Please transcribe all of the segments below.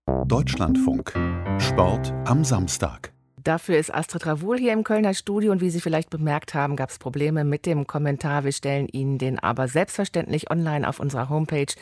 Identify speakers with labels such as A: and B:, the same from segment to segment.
A: Deutschlandfunk. Sport am Samstag.
B: Dafür ist Astrid Ravoul hier im Kölner Studio und wie Sie vielleicht bemerkt haben, gab es Probleme mit dem Kommentar. Wir stellen Ihnen den aber selbstverständlich online auf unserer Homepage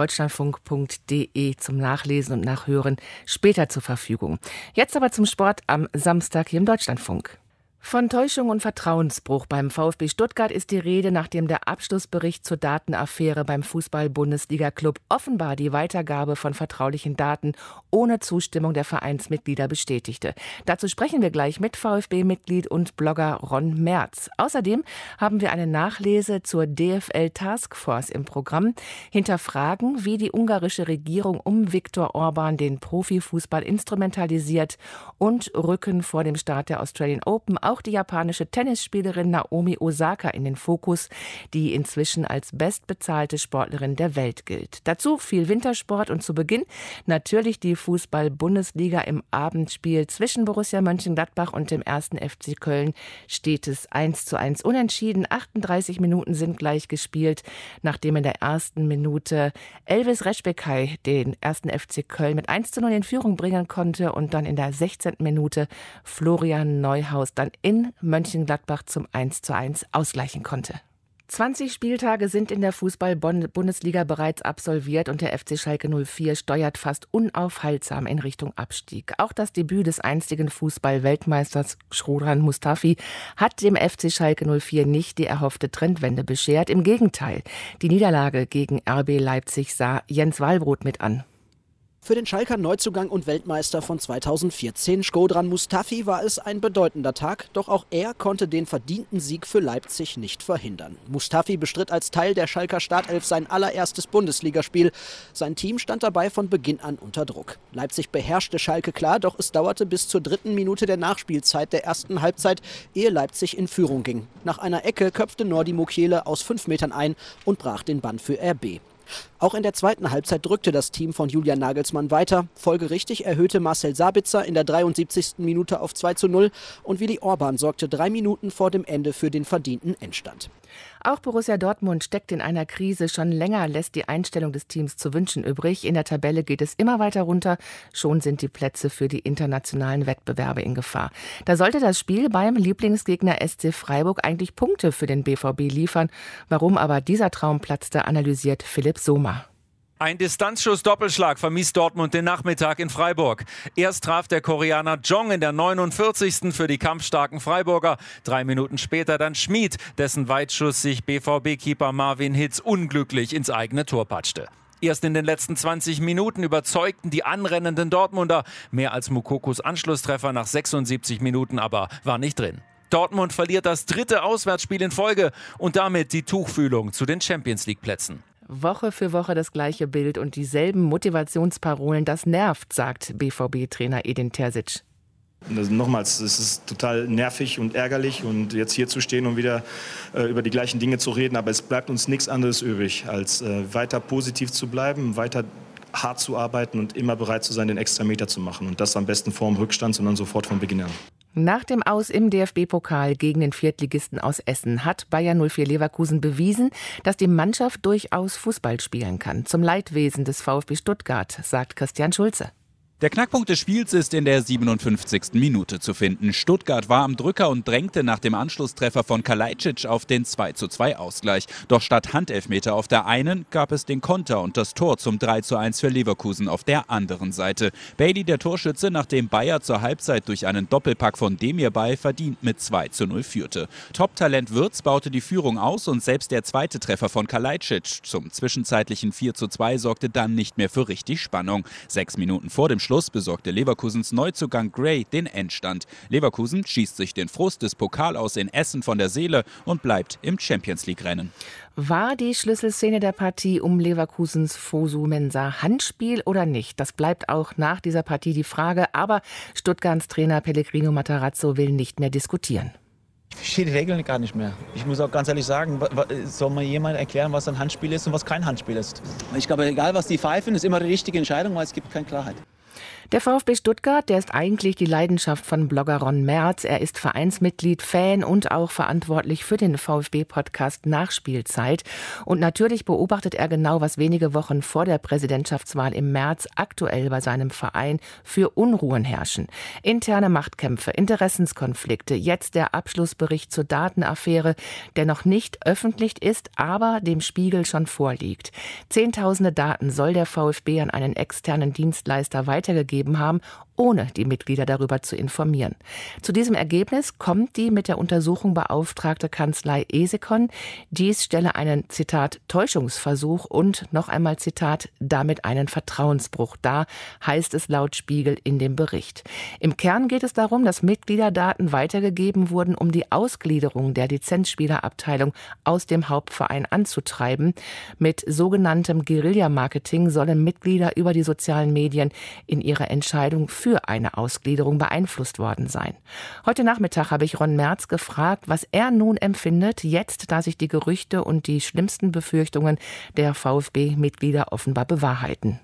B: deutschlandfunk.de zum Nachlesen und Nachhören später zur Verfügung. Jetzt aber zum Sport am Samstag hier im Deutschlandfunk. Von Täuschung und Vertrauensbruch beim VfB Stuttgart ist die Rede, nachdem der Abschlussbericht zur Datenaffäre beim Fußball-Bundesliga-Club offenbar die Weitergabe von vertraulichen Daten ohne Zustimmung der Vereinsmitglieder bestätigte. Dazu sprechen wir gleich mit VfB-Mitglied und Blogger Ron Merz. Außerdem haben wir eine Nachlese zur DFL-Taskforce im Programm, hinterfragen, wie die ungarische Regierung um Viktor Orban den Profifußball instrumentalisiert und rücken vor dem Start der Australian Open auch die japanische Tennisspielerin Naomi Osaka in den Fokus, die inzwischen als bestbezahlte Sportlerin der Welt gilt. Dazu viel Wintersport und zu Beginn natürlich die Fußball-Bundesliga. Im Abendspiel zwischen Borussia Mönchengladbach und dem 1. FC Köln steht es 1:1 unentschieden. 38 Minuten sind gleich gespielt, nachdem in der ersten Minute Elvis Rezbekay den 1. FC Köln mit 1:0 in Führung bringen konnte und dann in der 16. Minute Florian Neuhaus dann in Mönchengladbach zum 1:1 ausgleichen konnte. 20 Spieltage sind in der Fußball-Bundesliga bereits absolviert und der FC Schalke 04 steuert fast unaufhaltsam in Richtung Abstieg. Auch das Debüt des einstigen Fußball-Weltmeisters Shkodran Mustafi hat dem FC Schalke 04 nicht die erhoffte Trendwende beschert. Im Gegenteil, die Niederlage gegen RB Leipzig sah Jens Wallbrot mit an.
C: Für den Schalker Neuzugang und Weltmeister von 2014, Shkodran Mustafi, war es ein bedeutender Tag, doch auch er konnte den verdienten Sieg für Leipzig nicht verhindern. Mustafi bestritt als Teil der Schalker Startelf sein allererstes Bundesligaspiel. Sein Team stand dabei von Beginn an unter Druck. Leipzig beherrschte Schalke klar, doch es dauerte bis zur 3. Minute der Nachspielzeit der ersten Halbzeit, ehe Leipzig in Führung ging. Nach einer Ecke köpfte Nordi Mukiele aus 5 Metern ein und brach den Bann für RB. Auch in der zweiten Halbzeit drückte das Team von Julian Nagelsmann weiter. Folgerichtig erhöhte Marcel Sabitzer in der 73. Minute auf 2:0 und Willi Orban sorgte 3 Minuten vor dem Ende für den verdienten Endstand.
B: Auch Borussia Dortmund steckt in einer Krise. Schon länger lässt die Einstellung des Teams zu wünschen übrig. In der Tabelle geht es immer weiter runter. Schon sind die Plätze für die internationalen Wettbewerbe in Gefahr. Da sollte das Spiel beim Lieblingsgegner SC Freiburg eigentlich Punkte für den BVB liefern. Warum aber dieser Traum platzte, analysiert Philipp Sommer.
D: Ein Distanzschuss-Doppelschlag vermiest Dortmund den Nachmittag in Freiburg. Erst traf der Koreaner Jong in der 49. für die kampfstarken Freiburger. 3 Minuten später dann Schmid, dessen Weitschuss sich BVB-Keeper Marvin Hitz unglücklich ins eigene Tor patschte. Erst in den letzten 20 Minuten überzeugten die anrennenden Dortmunder. Mehr als Moukokos Anschlusstreffer nach 76 Minuten aber war nicht drin. Dortmund verliert das 3. Auswärtsspiel in Folge und damit die Tuchfühlung zu den Champions-League-Plätzen.
B: Woche für Woche das gleiche Bild und dieselben Motivationsparolen. Das nervt, sagt BVB-Trainer Edin Terzic.
E: Also nochmals, es ist total nervig und ärgerlich und jetzt hier zu stehen und wieder über die gleichen Dinge zu reden. Aber es bleibt uns nichts anderes übrig, als weiter positiv zu bleiben, weiter hart zu arbeiten und immer bereit zu sein, den Extrameter zu machen. Und das am besten vor dem Rückstand, sondern sofort von Beginn an.
B: Nach dem Aus im DFB-Pokal gegen den Viertligisten aus Essen hat Bayer 04 Leverkusen bewiesen, dass die Mannschaft durchaus Fußball spielen kann. Zum Leidwesen des VfB Stuttgart, sagt Christian Schulze.
F: Der Knackpunkt des Spiels ist in der 57. Minute zu finden. Stuttgart war am Drücker und drängte nach dem Anschlusstreffer von Kalajdzic auf den 2:2 Ausgleich. Doch statt Handelfmeter auf der einen gab es den Konter und das Tor zum 3:1 für Leverkusen auf der anderen Seite. Bailey, der Torschütze, nachdem Bayer zur Halbzeit durch einen Doppelpack von Demirbay verdient mit 2:0 führte. Top-Talent Wirtz baute die Führung aus und selbst der zweite Treffer von Kalajdzic zum zwischenzeitlichen 4:2 sorgte dann nicht mehr für richtig Spannung. 6 Minuten vor dem Schluss besorgte Leverkusens Neuzugang Gray den Endstand. Leverkusen schießt sich den Frust des Pokalaus in Essen von der Seele und bleibt im Champions-League-Rennen.
B: War die Schlüsselszene der Partie um Leverkusens Fosu Mensah Handspiel oder nicht? Das bleibt auch nach dieser Partie die Frage. Aber Stuttgarts Trainer Pellegrino Matarazzo will nicht mehr diskutieren.
G: Ich verstehe die Regeln gar nicht mehr. Ich muss auch ganz ehrlich sagen, soll mir jemand erklären, was ein Handspiel ist und was kein Handspiel ist? Ich glaube, egal was die pfeifen, ist immer die richtige Entscheidung, weil es gibt keine Klarheit.
B: Der VfB Stuttgart, der ist eigentlich die Leidenschaft von Blogger Ron Merz. Er ist Vereinsmitglied, Fan und auch verantwortlich für den VfB-Podcast Nachspielzeit. Und natürlich beobachtet er genau, was wenige Wochen vor der Präsidentschaftswahl im März aktuell bei seinem Verein für Unruhen herrschen. Interne Machtkämpfe, Interessenskonflikte, jetzt der Abschlussbericht zur Datenaffäre, der noch nicht öffentlich ist, aber dem Spiegel schon vorliegt. Zehntausende Daten soll der VfB an einen externen Dienstleister weitergegeben haben, ohne die Mitglieder darüber zu informieren. Zu diesem Ergebnis kommt die mit der Untersuchung beauftragte Kanzlei Esekon. Dies stelle einen, Zitat, Täuschungsversuch und noch einmal, Zitat, damit einen Vertrauensbruch dar, heißt es laut Spiegel in dem Bericht. Im Kern geht es darum, dass Mitgliederdaten weitergegeben wurden, um die Ausgliederung der Lizenzspielerabteilung aus dem Hauptverein anzutreiben. Mit sogenanntem Guerilla-Marketing sollen Mitglieder über die sozialen Medien in ihrer Entscheidung für eine Ausgliederung beeinflusst worden sein. Heute Nachmittag habe ich Ron Merz gefragt, was er nun empfindet, jetzt, da sich die Gerüchte und die schlimmsten Befürchtungen der VfB-Mitglieder offenbar bewahrheiten.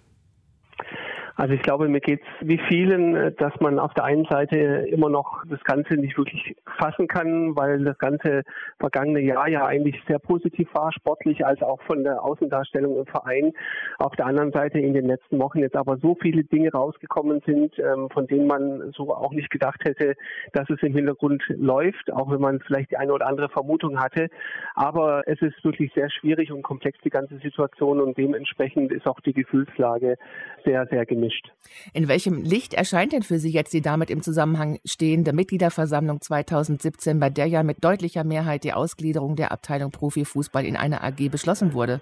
H: Also ich glaube, mir geht's wie vielen, dass man auf der einen Seite immer noch das Ganze nicht wirklich fassen kann, weil das ganze vergangene Jahr ja eigentlich sehr positiv war, sportlich als auch von der Außendarstellung im Verein. Auf der anderen Seite in den letzten Wochen jetzt aber so viele Dinge rausgekommen sind, von denen man so auch nicht gedacht hätte, dass es im Hintergrund läuft, auch wenn man vielleicht die eine oder andere Vermutung hatte. Aber es ist wirklich sehr schwierig und komplex, die ganze Situation, und dementsprechend ist auch die Gefühlslage sehr, sehr gemischt.
B: In welchem Licht erscheint denn für Sie jetzt die damit im Zusammenhang stehende Mitgliederversammlung 2017, bei der ja mit deutlicher Mehrheit die Ausgliederung der Abteilung Profifußball in eine AG beschlossen wurde?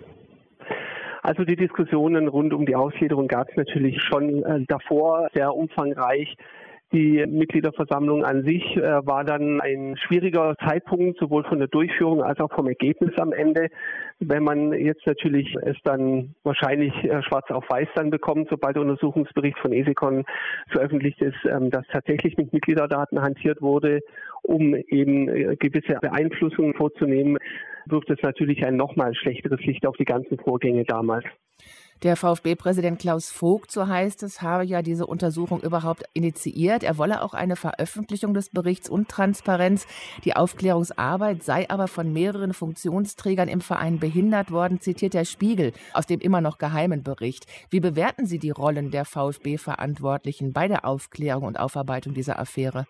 H: Also die Diskussionen rund um die Ausgliederung gab es natürlich schon davor sehr umfangreich. Die Mitgliederversammlung an sich war dann ein schwieriger Zeitpunkt, sowohl von der Durchführung als auch vom Ergebnis am Ende. Wenn man jetzt natürlich es dann wahrscheinlich schwarz auf weiß dann bekommt, sobald der Untersuchungsbericht von Esekon veröffentlicht ist, dass tatsächlich mit Mitgliederdaten hantiert wurde, um eben gewisse Beeinflussungen vorzunehmen, wirft es natürlich ein nochmal schlechteres Licht auf die ganzen Vorgänge damals.
B: Der VfB-Präsident Klaus Vogt, so heißt es, habe ja diese Untersuchung überhaupt initiiert. Er wolle auch eine Veröffentlichung des Berichts und Transparenz. Die Aufklärungsarbeit sei aber von mehreren Funktionsträgern im Verein behindert worden, zitiert der Spiegel aus dem immer noch geheimen Bericht. Wie bewerten Sie die Rollen der VfB-Verantwortlichen bei der Aufklärung und Aufarbeitung dieser Affäre?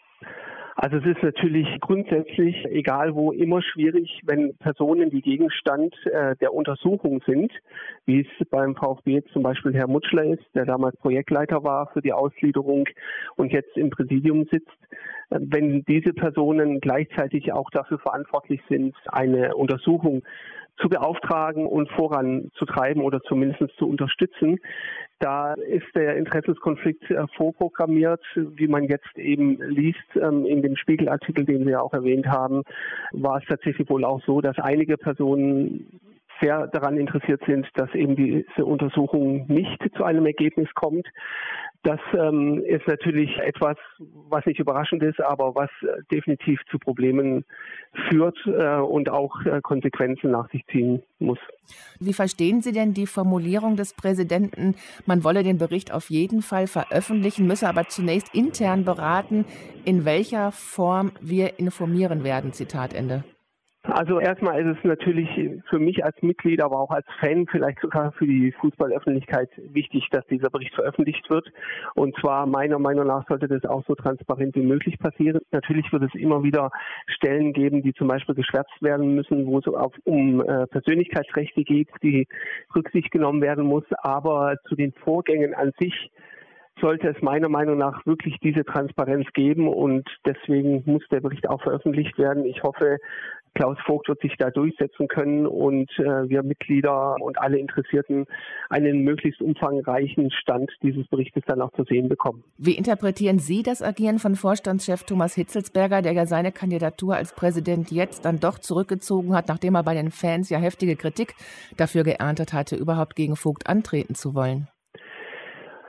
H: Also es ist natürlich grundsätzlich, egal wo, immer schwierig, wenn Personen, die Gegenstand der Untersuchung sind, wie es beim VfB jetzt zum Beispiel Herr Mutschler ist, der damals Projektleiter war für die Ausgliederung und jetzt im Präsidium sitzt, wenn diese Personen gleichzeitig auch dafür verantwortlich sind, eine Untersuchung zu beauftragen und voranzutreiben oder zumindest zu unterstützen. Da ist der Interessenskonflikt vorprogrammiert, wie man jetzt eben liest in dem Spiegelartikel, den wir auch erwähnt haben, war es tatsächlich wohl auch so, dass einige Personen sehr daran interessiert sind, dass eben diese Untersuchung nicht zu einem Ergebnis kommt. Das ist natürlich etwas, was nicht überraschend ist, aber was definitiv zu Problemen führt und auch Konsequenzen nach sich ziehen muss.
B: Wie verstehen Sie denn die Formulierung des Präsidenten, man wolle den Bericht auf jeden Fall veröffentlichen, müsse aber zunächst intern beraten, in welcher Form wir informieren werden, Zitat Ende?
H: Also erstmal ist es natürlich für mich als Mitglied, aber auch als Fan, vielleicht sogar für die Fußballöffentlichkeit wichtig, dass dieser Bericht veröffentlicht wird. Und zwar meiner Meinung nach sollte das auch so transparent wie möglich passieren. Natürlich wird es immer wieder Stellen geben, die zum Beispiel geschwärzt werden müssen, wo es um Persönlichkeitsrechte geht, die Rücksicht genommen werden muss. Aber zu den Vorgängen an sich sollte es meiner Meinung nach wirklich diese Transparenz geben, und deswegen muss der Bericht auch veröffentlicht werden. Ich hoffe, Klaus Vogt wird sich da durchsetzen können und wir Mitglieder und alle Interessierten einen möglichst umfangreichen Stand dieses Berichtes dann auch zu sehen bekommen.
B: Wie interpretieren Sie das Agieren von Vorstandschef Thomas Hitzelsberger, der ja seine Kandidatur als Präsident jetzt dann doch zurückgezogen hat, nachdem er bei den Fans ja heftige Kritik dafür geerntet hatte, überhaupt gegen Vogt antreten zu wollen?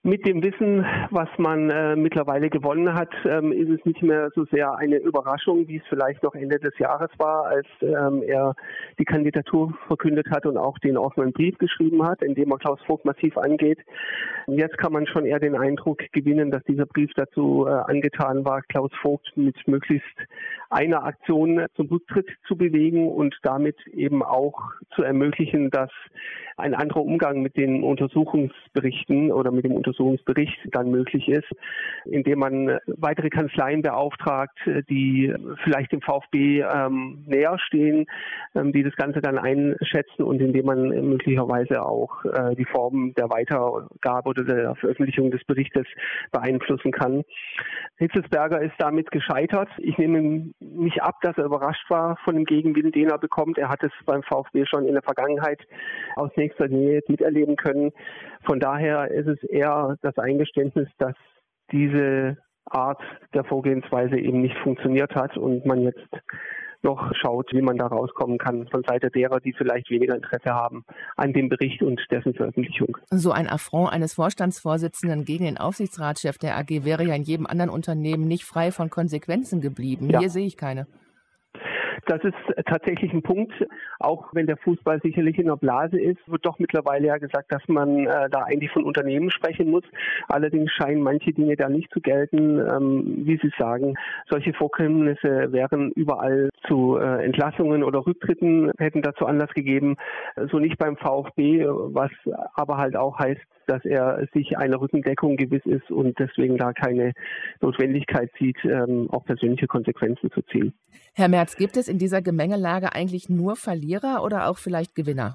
H: Mit dem Wissen, was man mittlerweile gewonnen hat, ist es nicht mehr so sehr eine Überraschung, wie es vielleicht noch Ende des Jahres war, als er die Kandidatur verkündet hat und auch den offenen Brief geschrieben hat, in dem er Klaus Vogt massiv angeht. Jetzt kann man schon eher den Eindruck gewinnen, dass dieser Brief dazu angetan war, Klaus Vogt mit möglichst einer Aktion zum Rücktritt zu bewegen und damit eben auch zu ermöglichen, dass ein anderer Umgang mit den Untersuchungsberichten oder mit dem Untersuchungsbericht dann möglich ist, indem man weitere Kanzleien beauftragt, die vielleicht dem VfB näher stehen, die das Ganze dann einschätzen und indem man möglicherweise auch die Form der Weitergabe oder der Veröffentlichung des Berichtes beeinflussen kann. Hitzelsberger ist damit gescheitert. Ich nehme nicht ab, dass er überrascht war von dem Gegenwind, den er bekommt. Er hat es beim VfB schon in der Vergangenheit aus nächster Nähe miterleben können. Von daher ist es eher das Eingeständnis, dass diese Art der Vorgehensweise eben nicht funktioniert hat und man jetzt noch schaut, wie man da rauskommen kann von Seite derer, die vielleicht weniger Interesse haben an dem Bericht und dessen Veröffentlichung.
B: So ein Affront eines Vorstandsvorsitzenden gegen den Aufsichtsratschef der AG wäre ja in jedem anderen Unternehmen nicht frei von Konsequenzen geblieben. Ja. Hier sehe ich keine.
H: Das ist tatsächlich ein Punkt, auch wenn der Fußball sicherlich in der Blase ist, wird doch mittlerweile ja gesagt, dass man da eigentlich von Unternehmen sprechen muss. Allerdings scheinen manche Dinge da nicht zu gelten. Wie Sie sagen, solche Vorkommnisse wären überall zu Entlassungen oder Rücktritten, hätten dazu Anlass gegeben. So nicht beim VfB, was aber halt auch heißt, dass er sich einer Rückendeckung gewiss ist und deswegen da keine Notwendigkeit sieht, auch persönliche Konsequenzen zu ziehen.
B: Herr Merz, gibt es in dieser Gemengelage eigentlich nur Verlierer oder auch vielleicht Gewinner?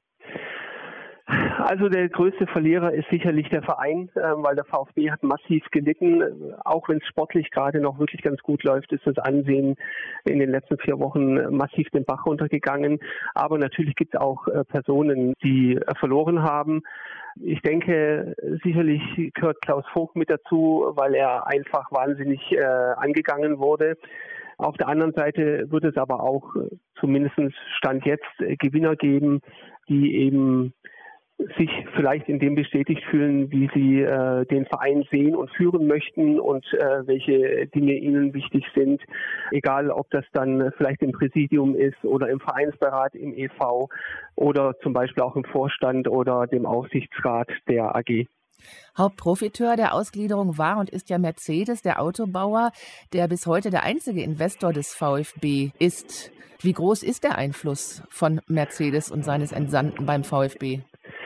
H: Also der größte Verlierer ist sicherlich der Verein, weil der VfB hat massiv gelitten. Auch wenn es sportlich gerade noch wirklich ganz gut läuft, ist das Ansehen in den letzten 4 Wochen massiv den Bach runtergegangen. Aber natürlich gibt es auch Personen, die verloren haben. Ich denke, sicherlich gehört Klaus Vogt mit dazu, weil er einfach wahnsinnig angegangen wurde. Auf der anderen Seite wird es aber auch zumindest Stand jetzt Gewinner geben, die eben sich vielleicht in dem bestätigt fühlen, wie sie den Verein sehen und führen möchten und welche Dinge ihnen wichtig sind. Egal, ob das dann vielleicht im Präsidium ist oder im Vereinsberat, im EV oder zum Beispiel auch im Vorstand oder dem Aufsichtsrat der AG.
B: Hauptprofiteur der Ausgliederung war und ist ja Mercedes, der Autobauer, der bis heute der einzige Investor des VfB ist. Wie groß ist der Einfluss von Mercedes und seines Entsandten beim VfB?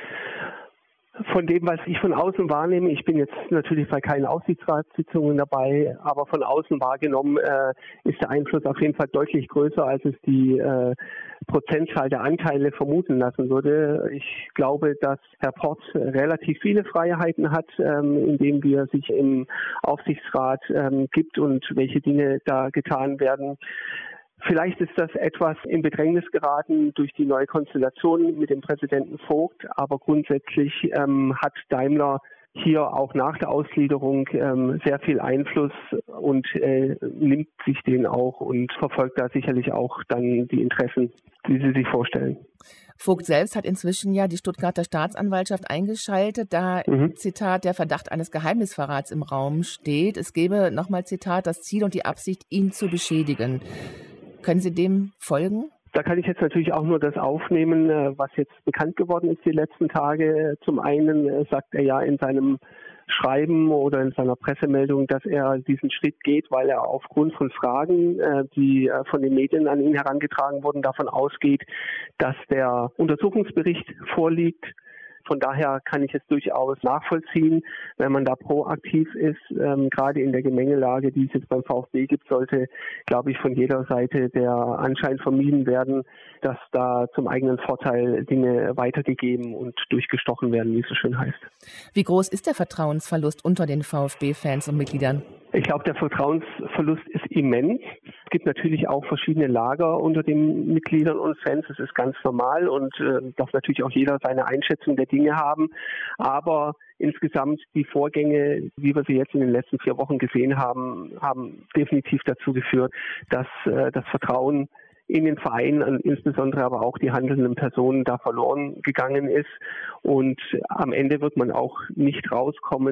H: Von dem, was ich von außen wahrnehme, ich bin jetzt natürlich bei keinen Aufsichtsratssitzungen dabei, aber von außen wahrgenommen ist der Einfluss auf jeden Fall deutlich größer, als es die Prozentzahl der Anteile vermuten lassen würde. Ich glaube, dass Herr Porz relativ viele Freiheiten hat, indem er sich im Aufsichtsrat gibt und welche Dinge da getan werden. Vielleicht ist das etwas in Bedrängnis geraten durch die neue Konstellation mit dem Präsidenten Vogt, aber grundsätzlich hat Daimler hier auch nach der Ausgliederung sehr viel Einfluss und nimmt sich den auch und verfolgt da sicherlich auch dann die Interessen, die Sie sich vorstellen.
B: Vogt selbst hat inzwischen ja die Stuttgarter Staatsanwaltschaft eingeschaltet, da, Zitat, der Verdacht eines Geheimnisverrats im Raum steht. Es gäbe, nochmal Zitat, das Ziel und die Absicht, ihn zu beschädigen. Können Sie dem folgen?
H: Da kann ich jetzt natürlich auch nur das aufnehmen, was jetzt bekannt geworden ist die letzten Tage. Zum einen sagt er ja in seinem Schreiben oder in seiner Pressemeldung, dass er diesen Schritt geht, weil er aufgrund von Fragen, die von den Medien an ihn herangetragen wurden, davon ausgeht, dass der Untersuchungsbericht vorliegt. Von daher kann ich es durchaus nachvollziehen, wenn man da proaktiv ist. Gerade in der Gemengelage, die es jetzt beim VfB gibt, sollte, glaube ich, von jeder Seite der Anschein vermieden werden, dass da zum eigenen Vorteil Dinge weitergegeben und durchgestochen werden, wie es so schön heißt.
B: Wie groß ist der Vertrauensverlust unter den VfB-Fans und Mitgliedern?
H: Ich glaube, der Vertrauensverlust ist immens. Es gibt natürlich auch verschiedene Lager unter den Mitgliedern und Fans. Das ist ganz normal und darf natürlich auch jeder seine Einschätzung der Dinge haben. Aber insgesamt die Vorgänge, wie wir sie jetzt in den letzten 4 Wochen gesehen haben, haben definitiv dazu geführt, dass das Vertrauen in den Verein, insbesondere aber auch die handelnden Personen, da verloren gegangen ist. Und am Ende wird man auch nicht rauskommen,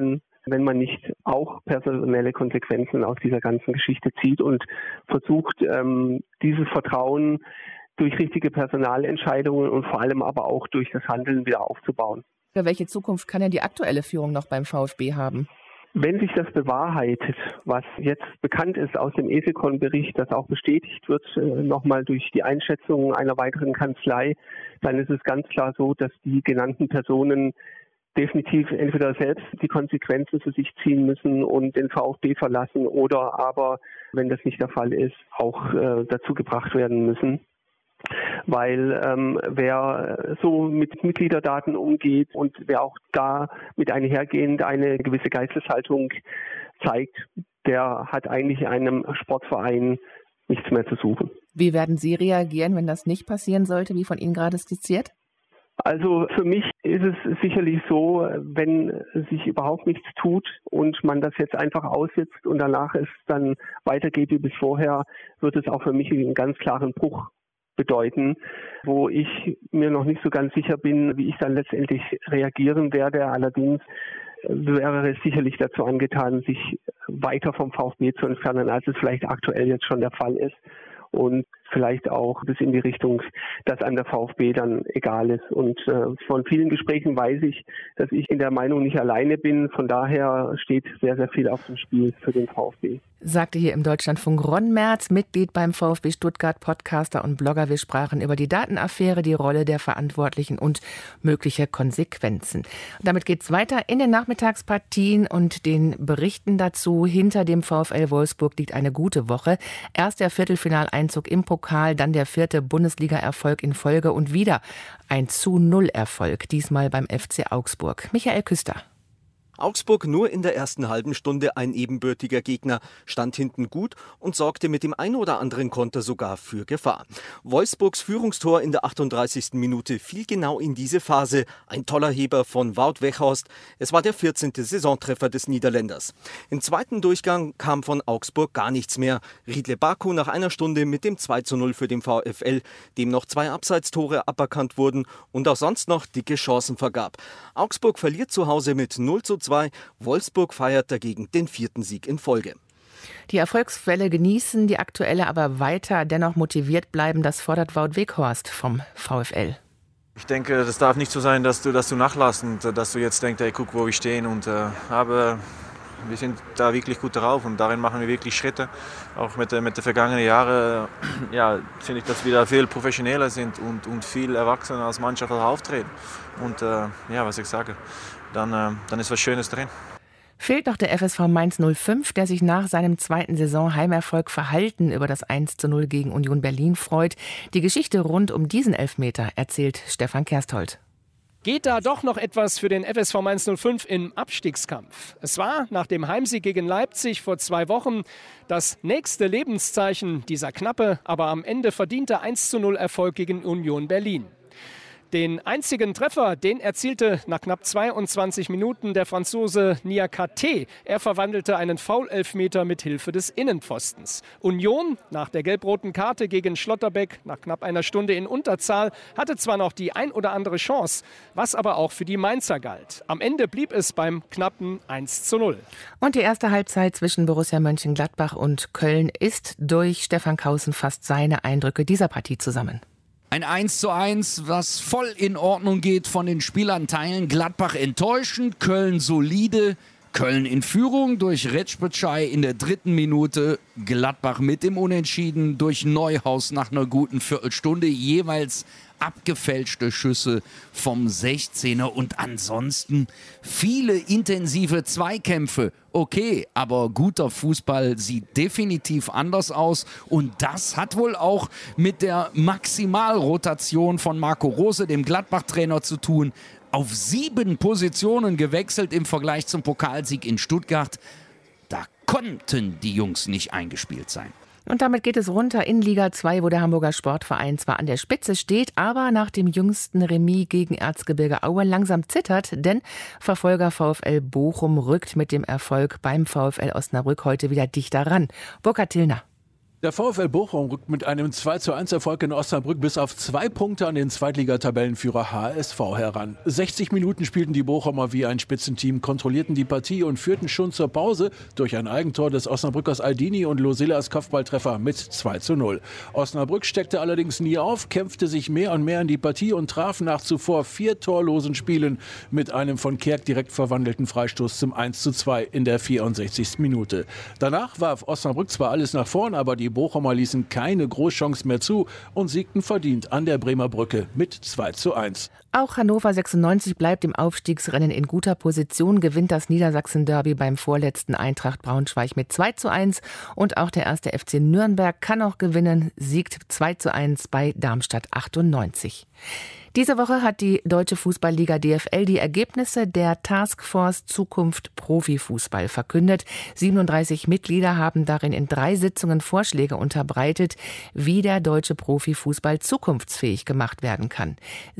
H: wenn man nicht auch personelle Konsequenzen aus dieser ganzen Geschichte zieht und versucht, dieses Vertrauen durch richtige Personalentscheidungen und vor allem aber auch durch das Handeln wieder aufzubauen.
B: Welche Zukunft kann denn die aktuelle Führung noch beim VfB haben?
H: Wenn sich das bewahrheitet, was jetzt bekannt ist aus dem Esekon-Bericht, das auch bestätigt wird, nochmal durch die Einschätzung einer weiteren Kanzlei, dann ist es ganz klar so, dass die genannten Personen definitiv entweder selbst die Konsequenzen für sich ziehen müssen und den VfB verlassen oder aber, wenn das nicht der Fall ist, auch dazu gebracht werden müssen. Weil wer so mit Mitgliederdaten umgeht und wer auch da mit einhergehend eine gewisse Geisteshaltung zeigt, der hat eigentlich in einem Sportverein nichts mehr zu suchen.
B: Wie werden Sie reagieren, wenn das nicht passieren sollte, wie von Ihnen gerade skizziert?
H: Also für mich ist es sicherlich so, wenn sich überhaupt nichts tut und man das jetzt einfach aussitzt und danach es dann weitergeht wie bis vorher, wird es auch für mich einen ganz klaren Bruch bedeuten, wo ich mir noch nicht so ganz sicher bin, wie ich dann letztendlich reagieren werde. Allerdings wäre es sicherlich dazu angetan, sich weiter vom VfB zu entfernen, als es vielleicht aktuell jetzt schon der Fall ist. Und vielleicht auch bis in die Richtung, dass an der VfB dann egal ist. Und von vielen Gesprächen weiß ich, dass ich in der Meinung nicht alleine bin. Von daher steht sehr, sehr viel auf dem Spiel für den VfB.
B: Sagte hier im Deutschlandfunk Ron Merz, Mitglied beim VfB Stuttgart, Podcaster und Blogger. Wir sprachen über die Datenaffäre, die Rolle der Verantwortlichen und mögliche Konsequenzen. Und damit geht's weiter in den Nachmittagspartien und den Berichten dazu. Hinter dem VfL Wolfsburg liegt eine gute Woche. Erst der Viertelfinaleinzug im Pokal, dann der 4. Bundesliga-Erfolg in Folge und wieder ein 0-Erfolg, diesmal beim FC Augsburg. Michael Küster.
I: Augsburg nur in der ersten halben Stunde ein ebenbürtiger Gegner, stand hinten gut und sorgte mit dem ein oder anderen Konter sogar für Gefahr. Wolfsburgs Führungstor in der 38. Minute fiel genau in diese Phase. Ein toller Heber von Wout Weghorst. Es war der 14. Saisontreffer des Niederländers. Im zweiten Durchgang kam von Augsburg gar nichts mehr. Riedle Baku nach einer Stunde mit dem 2:0 für den VfL, dem noch 2 Abseitstore aberkannt wurden und auch sonst noch dicke Chancen vergab. Augsburg verliert zu Hause mit 0:2. Wolfsburg feiert dagegen den 4. Sieg in Folge.
B: Die Erfolgsfälle genießen, die aktuelle aber weiter dennoch motiviert bleiben. Das fordert Wout Weghorst vom VfL.
J: Ich denke, das darf nicht so sein, dass du nachlässt und dass du jetzt denkst, hey, guck, wo wir stehen. Aber wir sind da wirklich gut drauf und darin machen wir wirklich Schritte. Auch mit den vergangenen Jahren finde ich, dass wir da viel professioneller sind und viel erwachsener als Mannschaft auftreten. Und was ich sage, dann ist was Schönes drin.
B: Fehlt noch der FSV Mainz 05, der sich nach seinem 2. Saison-Heimerfolg verhalten über das 1:0 gegen Union Berlin freut. Die Geschichte rund um diesen Elfmeter erzählt Stefan Kersthold.
K: Geht da doch noch etwas für den FSV Mainz 05 im Abstiegskampf? Es war nach dem Heimsieg gegen Leipzig vor 2 Wochen das nächste Lebenszeichen dieser knappe, aber am Ende verdiente 1:0 Erfolg gegen Union Berlin. Den einzigen Treffer, den erzielte nach knapp 22 Minuten der Franzose Niakate. Er verwandelte einen Foul-Elfmeter mit Hilfe des Innenpfostens. Union, nach der gelb-roten Karte gegen Schlotterbeck, nach knapp einer Stunde in Unterzahl, hatte zwar noch die ein oder andere Chance, was aber auch für die Mainzer galt. Am Ende blieb es beim knappen 1:0.
B: Und die erste Halbzeit zwischen Borussia Mönchengladbach und Köln ist durch Stefan Kausen fast seine Eindrücke dieser Partie zusammen.
L: Ein 1:1, was voll in Ordnung geht von den Spielanteilen. Gladbach enttäuschend, Köln solide. Köln in Führung durch Recpecai in der 3. Minute. Gladbach mit dem Unentschieden durch Neuhaus nach einer guten Viertelstunde. Jeweils abgefälschte Schüsse vom 16er und ansonsten viele intensive Zweikämpfe. Okay, aber guter Fußball sieht definitiv anders aus und das hat wohl auch mit der Maximalrotation von Marco Rose, dem Gladbach-Trainer, zu tun. Auf 7 Positionen gewechselt im Vergleich zum Pokalsieg in Stuttgart. Da konnten die Jungs nicht eingespielt sein.
B: Und damit geht es runter in Liga 2, wo der Hamburger Sportverein zwar an der Spitze steht, aber nach dem jüngsten Remis gegen Erzgebirge Aue langsam zittert, denn Verfolger VfL Bochum rückt mit dem Erfolg beim VfL Osnabrück heute wieder dichter ran. Burkhard Tillner.
M: Der VfL Bochum rückt mit einem 2:1 Erfolg in Osnabrück bis auf 2 Punkte an den Zweitligatabellenführer HSV heran. 60 Minuten spielten die Bochumer wie ein Spitzenteam, kontrollierten die Partie und führten schon zur Pause durch ein Eigentor des Osnabrückers Aldini und Losillas Kopfballtreffer mit 2:0. Osnabrück steckte allerdings nie auf, kämpfte sich mehr und mehr in die Partie und traf nach zuvor 4 torlosen Spielen mit einem von Kerk direkt verwandelten Freistoß zum 1:2 in der 64. Minute. Danach warf Osnabrück zwar alles nach vorn, aber die Bochumer ließen keine Großchance mehr zu und siegten verdient an der Bremer Brücke mit 2:1.
B: Auch Hannover 96 bleibt im Aufstiegsrennen in guter Position, gewinnt das Niedersachsen-Derby beim vorletzten Eintracht Braunschweig mit 2:1 und auch der 1. FC Nürnberg kann auch gewinnen, siegt 2:1 bei Darmstadt 98. Diese Woche hat die Deutsche Fußballliga DFL die Ergebnisse der Taskforce Zukunft Profifußball verkündet. 37 Mitglieder haben darin in 3 Sitzungen Vorschläge unterbreitet, wie der deutsche Profifußball zukunftsfähig gemacht werden kann.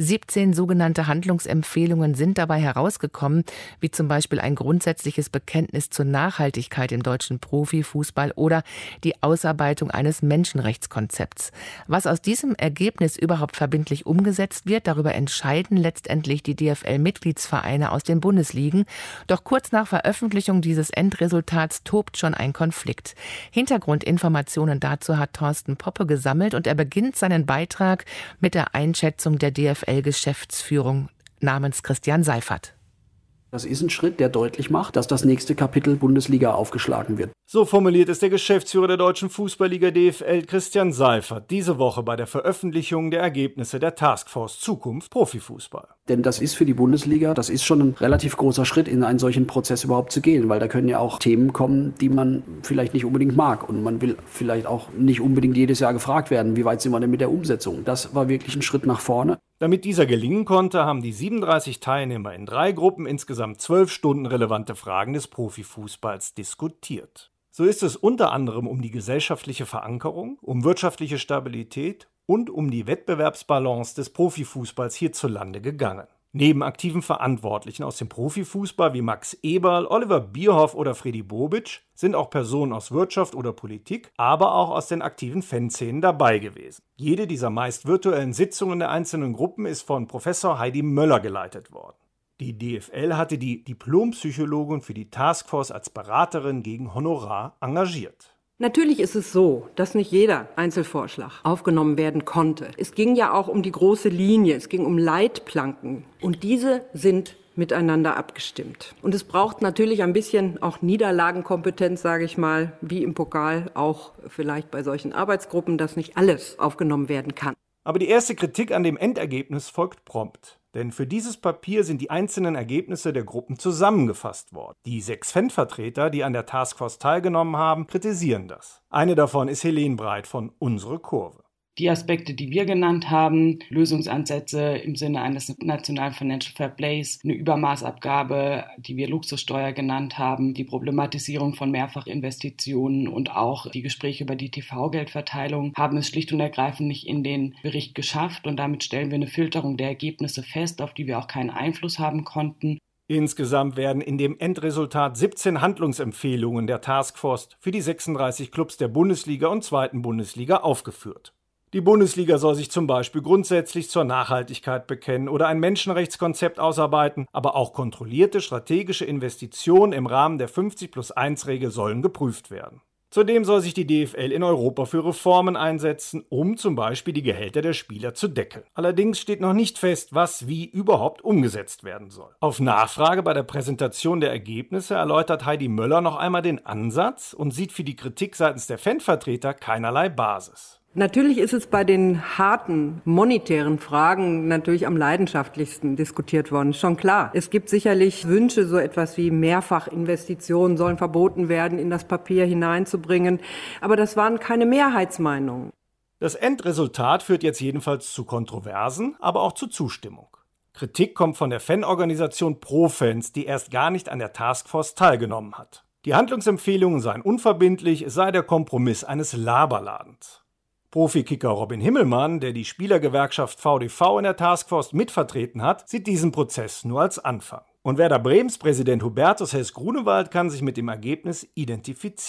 B: 17 sogenannte Handlungsempfehlungen sind dabei herausgekommen, wie zum Beispiel ein grundsätzliches Bekenntnis zur Nachhaltigkeit im deutschen Profifußball oder die Ausarbeitung eines Menschenrechtskonzepts. Was aus diesem Ergebnis überhaupt verbindlich umgesetzt wird, darüber entscheiden letztendlich die DFL-Mitgliedsvereine aus den Bundesligen. Doch kurz nach Veröffentlichung dieses Endresultats tobt schon ein Konflikt. Hintergrundinformationen dazu hat Thorsten Poppe gesammelt und er beginnt seinen Beitrag mit der Einschätzung der DFL-Geschäftsführung namens Christian Seifert.
N: Das ist ein Schritt, der deutlich macht, dass das nächste Kapitel Bundesliga aufgeschlagen wird.
O: So formuliert es der Geschäftsführer der Deutschen Fußballliga DFL, Christian Seifert, diese Woche bei der Veröffentlichung der Ergebnisse der Taskforce Zukunft Profifußball.
N: Denn das ist für die Bundesliga, das ist schon ein relativ großer Schritt, in einen solchen Prozess überhaupt zu gehen, weil da können ja auch Themen kommen, die man vielleicht nicht unbedingt mag und man will vielleicht auch nicht unbedingt jedes Jahr gefragt werden, wie weit sind wir denn mit der Umsetzung. Das war wirklich ein Schritt nach vorne.
O: Damit dieser gelingen konnte, haben die 37 Teilnehmer in 3 Gruppen insgesamt 12 Stunden relevante Fragen des Profifußballs diskutiert. So ist es unter anderem um die gesellschaftliche Verankerung, um wirtschaftliche Stabilität und um die Wettbewerbsbalance des Profifußballs hierzulande gegangen. Neben aktiven Verantwortlichen aus dem Profifußball wie Max Eberl, Oliver Bierhoff oder Fredi Bobic sind auch Personen aus Wirtschaft oder Politik, aber auch aus den aktiven Fanszenen dabei gewesen. Jede dieser meist virtuellen Sitzungen der einzelnen Gruppen ist von Professor Heidi Möller geleitet worden. Die DFL hatte die Diplompsychologin für die Taskforce als Beraterin gegen Honorar engagiert.
P: Natürlich ist es so, dass nicht jeder Einzelvorschlag aufgenommen werden konnte. Es ging ja auch um die große Linie, es ging um Leitplanken und diese sind miteinander abgestimmt. Und es braucht natürlich ein bisschen auch Niederlagenkompetenz, sage ich mal, wie im Pokal, auch vielleicht bei solchen Arbeitsgruppen, dass nicht alles aufgenommen werden kann.
O: Aber die erste Kritik an dem Endergebnis folgt prompt. Denn für dieses Papier sind die einzelnen Ergebnisse der Gruppen zusammengefasst worden. Die 6 Fanvertreter, die an der Taskforce teilgenommen haben, kritisieren das. Eine davon ist Helene Breit von Unsere Kurve.
Q: Die Aspekte, die wir genannt haben, Lösungsansätze im Sinne eines nationalen Financial Fair Plays, eine Übermaßabgabe, die wir Luxussteuer genannt haben, die Problematisierung von Mehrfachinvestitionen und auch die Gespräche über die TV-Geldverteilung haben es schlicht und ergreifend nicht in den Bericht geschafft und damit stellen wir eine Filterung der Ergebnisse fest, auf die wir auch keinen Einfluss haben konnten.
O: Insgesamt werden in dem Endresultat 17 Handlungsempfehlungen der Taskforce für die 36 Clubs der Bundesliga und 2. Bundesliga aufgeführt. Die Bundesliga soll sich zum Beispiel grundsätzlich zur Nachhaltigkeit bekennen oder ein Menschenrechtskonzept ausarbeiten, aber auch kontrollierte strategische Investitionen im Rahmen der 50+1-Regel sollen geprüft werden. Zudem soll sich die DFL in Europa für Reformen einsetzen, um zum Beispiel die Gehälter der Spieler zu deckeln. Allerdings steht noch nicht fest, was wie überhaupt umgesetzt werden soll. Auf Nachfrage bei der Präsentation der Ergebnisse erläutert Heidi Möller noch einmal den Ansatz und sieht für die Kritik seitens der Fanvertreter keinerlei Basis.
P: Natürlich ist es bei den harten monetären Fragen natürlich am leidenschaftlichsten diskutiert worden, schon klar. Es gibt sicherlich Wünsche, so etwas wie Mehrfachinvestitionen sollen verboten werden, in das Papier hineinzubringen, aber das waren keine Mehrheitsmeinungen.
O: Das Endresultat führt jetzt jedenfalls zu Kontroversen, aber auch zu Zustimmung. Kritik kommt von der Fanorganisation Pro-Fans, die erst gar nicht an der Taskforce teilgenommen hat. Die Handlungsempfehlungen seien unverbindlich, es sei der Kompromiss eines Laberladens. Profikicker Robin Himmelmann, der die Spielergewerkschaft VDV in der Taskforce mitvertreten hat, sieht diesen Prozess nur als Anfang. Und Werder Bremens Präsident Hubertus Hess-Grunewald kann sich mit dem Ergebnis identifizieren.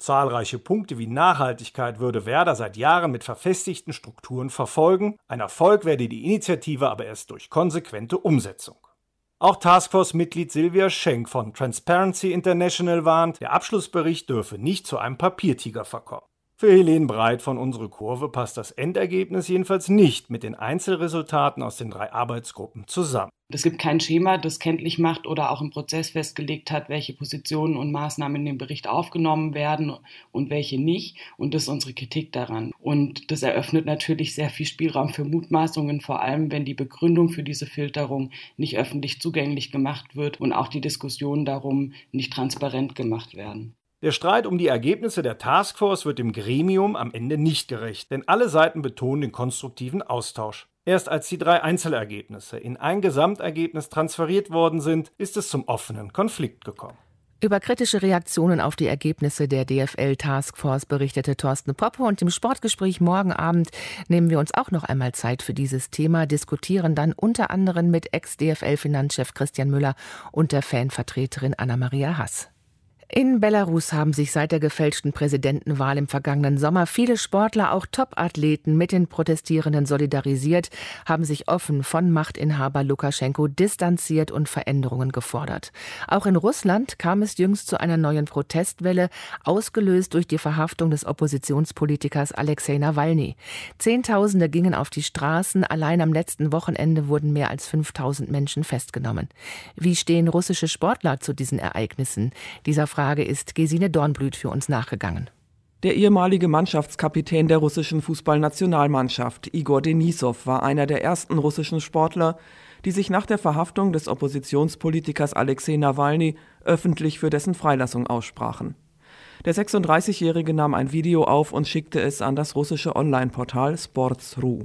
O: Zahlreiche Punkte wie Nachhaltigkeit würde Werder seit Jahren mit verfestigten Strukturen verfolgen. Ein Erfolg werde die Initiative aber erst durch konsequente Umsetzung. Auch Taskforce-Mitglied Silvia Schenk von Transparency International warnt, der Abschlussbericht dürfe nicht zu einem Papiertiger verkommen. Für Helene Breit von Unsere Kurve passt das Endergebnis jedenfalls nicht mit den Einzelresultaten aus den 3 Arbeitsgruppen zusammen.
Q: Es gibt kein Schema, das kenntlich macht oder auch im Prozess festgelegt hat, welche Positionen und Maßnahmen in den Bericht aufgenommen werden und welche nicht. Und das ist unsere Kritik daran. Und das eröffnet natürlich sehr viel Spielraum für Mutmaßungen, vor allem wenn die Begründung für diese Filterung nicht öffentlich zugänglich gemacht wird und auch die Diskussionen darum nicht transparent gemacht werden.
O: Der Streit um die Ergebnisse der Taskforce wird dem Gremium am Ende nicht gerecht, denn alle Seiten betonen den konstruktiven Austausch. Erst als die 3 Einzelergebnisse in ein Gesamtergebnis transferiert worden sind, ist es zum offenen Konflikt gekommen.
B: Über kritische Reaktionen auf die Ergebnisse der DFL-Taskforce berichtete Thorsten Poppe, und im Sportgespräch morgen Abend nehmen wir uns auch noch einmal Zeit für dieses Thema, diskutieren dann unter anderem mit Ex-DFL-Finanzchef Christian Müller und der Fanvertreterin Anna-Maria Hass. In Belarus haben sich seit der gefälschten Präsidentenwahl im vergangenen Sommer viele Sportler, auch Top-Athleten, mit den Protestierenden solidarisiert, haben sich offen von Machtinhaber Lukaschenko distanziert und Veränderungen gefordert. Auch in Russland kam es jüngst zu einer neuen Protestwelle, ausgelöst durch die Verhaftung des Oppositionspolitikers Alexei Nawalny. Zehntausende gingen auf die Straßen, allein am letzten Wochenende wurden mehr als 5000 Menschen festgenommen. Wie stehen russische Sportler zu diesen Ereignissen? Dieser Frage ist Gesine Dornblüt für uns nachgegangen.
R: Der ehemalige Mannschaftskapitän der russischen Fußballnationalmannschaft, Igor Denisov, war einer der ersten russischen Sportler, die sich nach der Verhaftung des Oppositionspolitikers Alexei Nawalny öffentlich für dessen Freilassung aussprachen. Der 36-Jährige nahm ein Video auf und schickte es an das russische Online-Portal Sports.ru.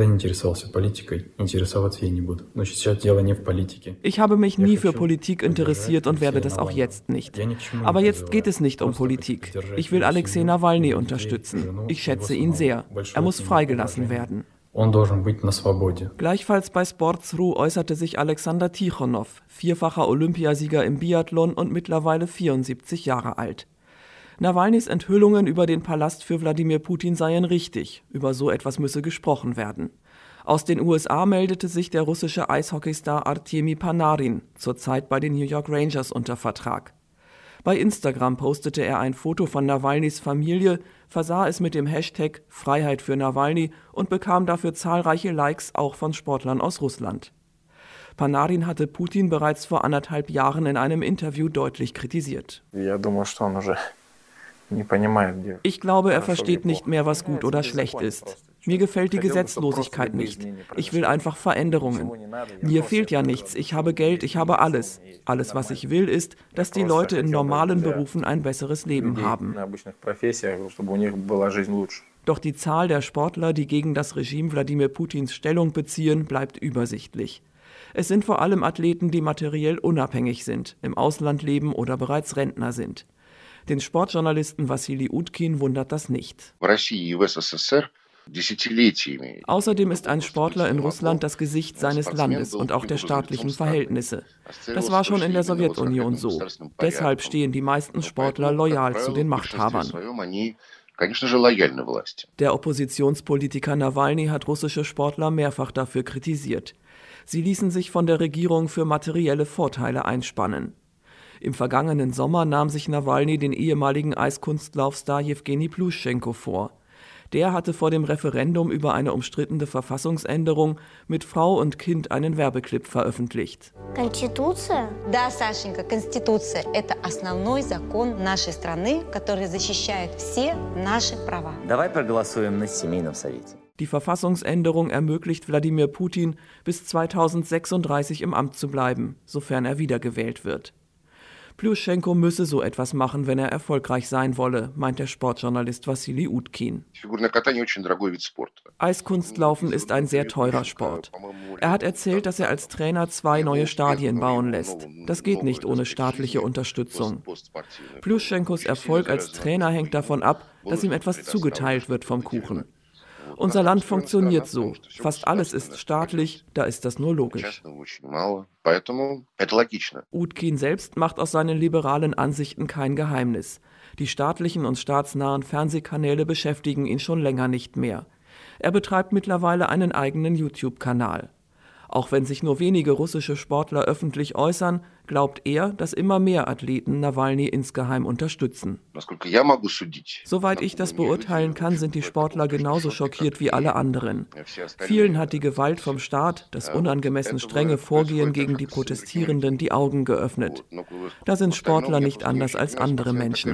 R: Ich habe mich nie für Politik interessiert und werde das auch jetzt nicht. Aber jetzt geht es nicht um Politik. Ich will Alexei Nawalny unterstützen. Ich schätze ihn sehr. Er muss freigelassen werden. Gleichfalls bei Sports.ru äußerte sich Alexander Tichonow, 4-facher Olympiasieger im Biathlon und mittlerweile 74 Jahre alt. Nawalnys Enthüllungen über den Palast für Wladimir Putin seien richtig. Über so etwas müsse gesprochen werden. Aus den USA meldete sich der russische Eishockeystar Artemi Panarin, zurzeit bei den New York Rangers unter Vertrag. Bei Instagram postete er ein Foto von Nawalnys Familie, versah es mit dem Hashtag Freiheit für Nawalny und bekam dafür zahlreiche Likes, auch von Sportlern aus Russland. Panarin hatte Putin bereits vor 1,5 Jahren in einem Interview deutlich kritisiert. Ich glaube, er versteht nicht mehr, was gut oder schlecht ist. Mir gefällt die Gesetzlosigkeit nicht. Ich will einfach Veränderungen. Mir fehlt ja nichts. Ich habe Geld, ich habe alles. Alles, was ich will, ist, dass die Leute in normalen Berufen ein besseres Leben haben. Doch die Zahl der Sportler, die gegen das Regime Wladimir Putins Stellung beziehen, bleibt übersichtlich. Es sind vor allem Athleten, die materiell unabhängig sind, im Ausland leben oder bereits Rentner sind. Den Sportjournalisten Wassili Utkin wundert das nicht. Außerdem ist ein Sportler in Russland das Gesicht seines Landes und auch der staatlichen Verhältnisse. Das war schon in der Sowjetunion so. Deshalb stehen die meisten Sportler loyal zu den Machthabern. Der Oppositionspolitiker Nawalny hat russische Sportler mehrfach dafür kritisiert. Sie ließen sich von der Regierung für materielle Vorteile einspannen. Im vergangenen Sommer nahm sich Nawalny den ehemaligen Eiskunstlaufstar Jewgeni Pluschenko vor. Der hatte vor dem Referendum über eine umstrittene Verfassungsänderung mit Frau und Kind einen Werbeclip veröffentlicht.
S: Конституция? Да, Сашенька, Конституция – это основной закон нашей страны, который защищает все наши права.
T: Давай проголосуем на семейном совете.
R: Die Verfassungsänderung ermöglicht Wladimir Putin, bis 2036 im Amt zu bleiben, sofern er wiedergewählt wird. Pluschenko müsse so etwas machen, wenn er erfolgreich sein wolle, meint der Sportjournalist Wassili Utkin. Eiskunstlaufen ist ein sehr teurer Sport. Er hat erzählt, dass er als Trainer 2 neue Stadien bauen lässt. Das geht nicht ohne staatliche Unterstützung. Pluschenkos Erfolg als Trainer hängt davon ab, dass ihm etwas zugeteilt wird vom Kuchen. Unser Land funktioniert so. Fast alles ist staatlich, da ist das nur logisch. Utkin selbst macht aus seinen liberalen Ansichten kein Geheimnis. Die staatlichen und staatsnahen Fernsehkanäle beschäftigen ihn schon länger nicht mehr. Er betreibt mittlerweile einen eigenen YouTube-Kanal. Auch wenn sich nur wenige russische Sportler öffentlich äußern, glaubt er, dass immer mehr Athleten Nawalny insgeheim unterstützen. Soweit ich das beurteilen kann, sind die Sportler genauso schockiert wie alle anderen. Vielen hat die Gewalt vom Staat, das unangemessen strenge Vorgehen gegen die Protestierenden die Augen geöffnet. Da sind Sportler nicht anders als andere Menschen.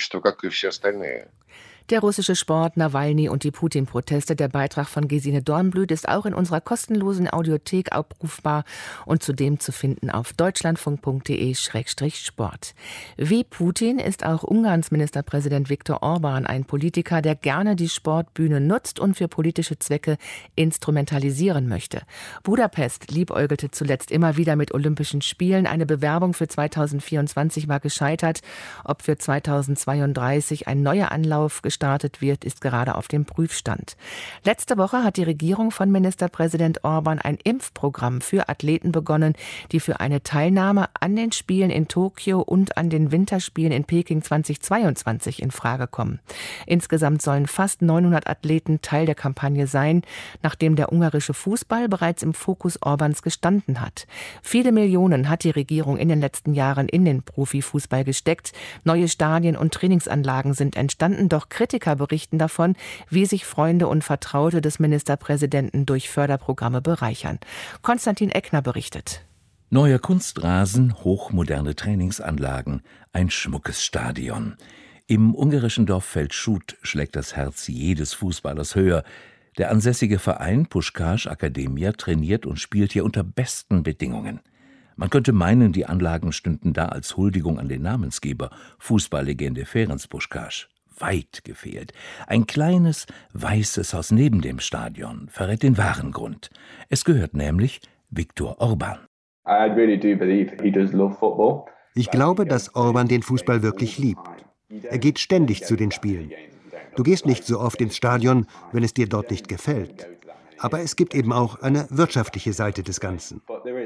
B: Der russische Sport, Nawalny und die Putin-Proteste. Der Beitrag von Gesine Dornblüt ist auch in unserer kostenlosen Audiothek abrufbar und zudem zu finden auf deutschlandfunk.de/sport. Wie Putin ist auch Ungarns Ministerpräsident Viktor Orbán ein Politiker, der gerne die Sportbühne nutzt und für politische Zwecke instrumentalisieren möchte. Budapest liebäugelte zuletzt immer wieder mit Olympischen Spielen. Eine Bewerbung für 2024 war gescheitert. Ob für 2032 ein neuer Anlauf gestartet wird, ist gerade auf dem Prüfstand. Letzte Woche hat die Regierung von Ministerpräsident Orbán ein Impfprogramm für Athleten begonnen, die für eine Teilnahme an den Spielen in Tokio und an den Winterspielen in Peking 2022 in Frage kommen. Insgesamt sollen fast 900 Athleten Teil der Kampagne sein, nachdem der ungarische Fußball bereits im Fokus Orbáns gestanden hat. Viele Millionen hat die Regierung in den letzten Jahren in den Profifußball gesteckt. Neue Stadien und Trainingsanlagen sind entstanden, doch Kritiker berichten davon, wie sich Freunde und Vertraute des Ministerpräsidenten durch Förderprogramme bereichern. Konstantin Eckner berichtet.
U: Neuer Kunstrasen, hochmoderne Trainingsanlagen, ein schmuckes Stadion. Im ungarischen Dorf Feldschut schlägt das Herz jedes Fußballers höher. Der ansässige Verein Puskás Akademia trainiert und spielt hier unter besten Bedingungen. Man könnte meinen, die Anlagen stünden da als Huldigung an den Namensgeber, Fußballlegende Ferenc Puskás. Weit gefehlt. Ein kleines, weißes Haus neben dem Stadion verrät den wahren Grund. Es gehört nämlich Viktor Orbán.
V: Ich glaube, dass Orbán den Fußball wirklich liebt. Er geht ständig zu den Spielen. Du gehst nicht so oft ins Stadion, wenn es dir dort nicht gefällt. Aber es gibt eben auch eine wirtschaftliche Seite des Ganzen.